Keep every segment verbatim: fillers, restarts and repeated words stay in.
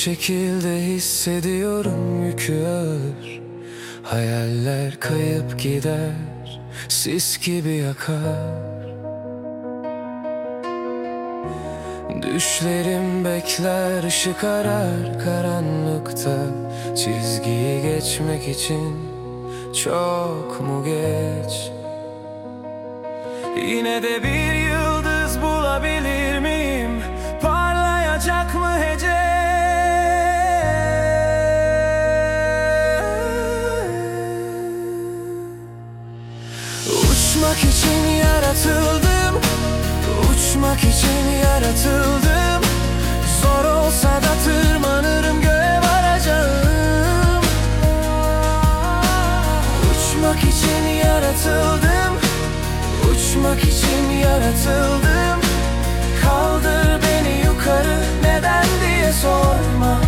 şekilde hissediyorum, yükü ağır. Hayaller kayıp gider, sis gibi yakar. Düşlerim bekler, ışık arar karanlıkta. Çizgiyi geçmek için çok mu geç? Yine de bir yıldız bulabilir miyim? Parlayacak mı hece? Uçmak için yaratıldım, uçmak için yaratıldım. Zor olsa da tırmanırım, göğe varacağım. Uçmak için yaratıldım, uçmak için yaratıldım. Kaldır beni yukarı, neden diye sorma.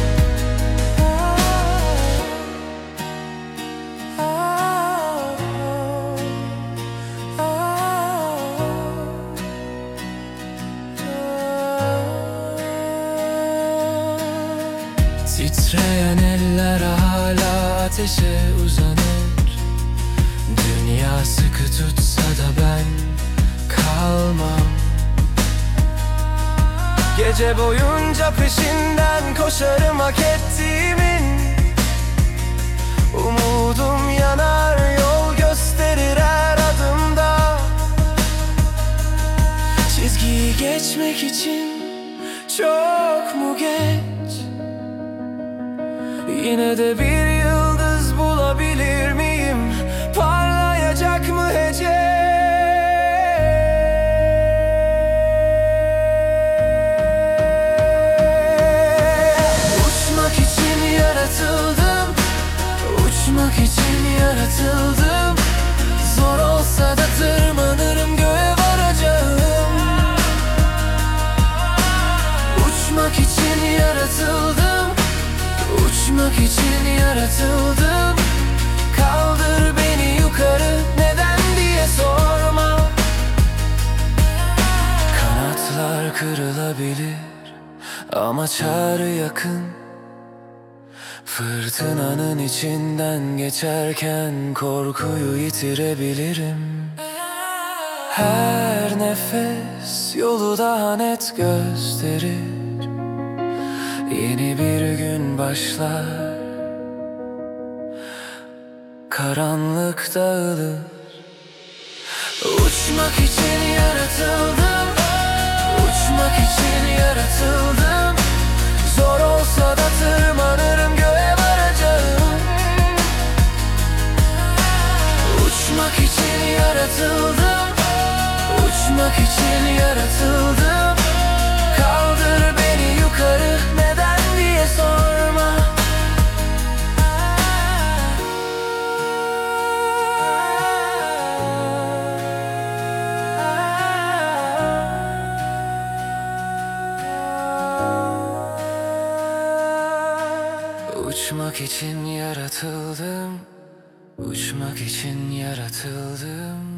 Titreyen eller hala ateşe uzanır. Dünya sıkı tutsa da ben kalmam. Gece boyunca peşinden koşarım hak ettiğimin. Umudum yanar, yol gösterir her adımda. Çizgiyi geçmek için çok mu geç? Yine de bir yıldız bulabilir miyim? Parlayacak mı hece? Uçmak için yaratıldım, uçmak için yaratıldım. Zor olsa da tırmanırım, göğe varacağım. Uçmak için yaratıldım, uçmak için yaratıldım. Kaldır beni yukarı, neden diye sorma. Kanatlar kırılabilir ama çağrı yakın. Fırtınanın içinden geçerken korkuyu yitirebilirim. Her nefes yolu daha net gösterir. Yeni bir gün başlar, karanlık dağılır. Uçmak için yaratıldım, uçmak için yaratıldım. Zor olsa da tırmanırım, göğe varacağım. Uçmak için yaratıldım, uçmak için yaratıldım. Kaldır beni yukarı, neden diye sorma. Uçmak için yaratıldım, uçmak için yaratıldım.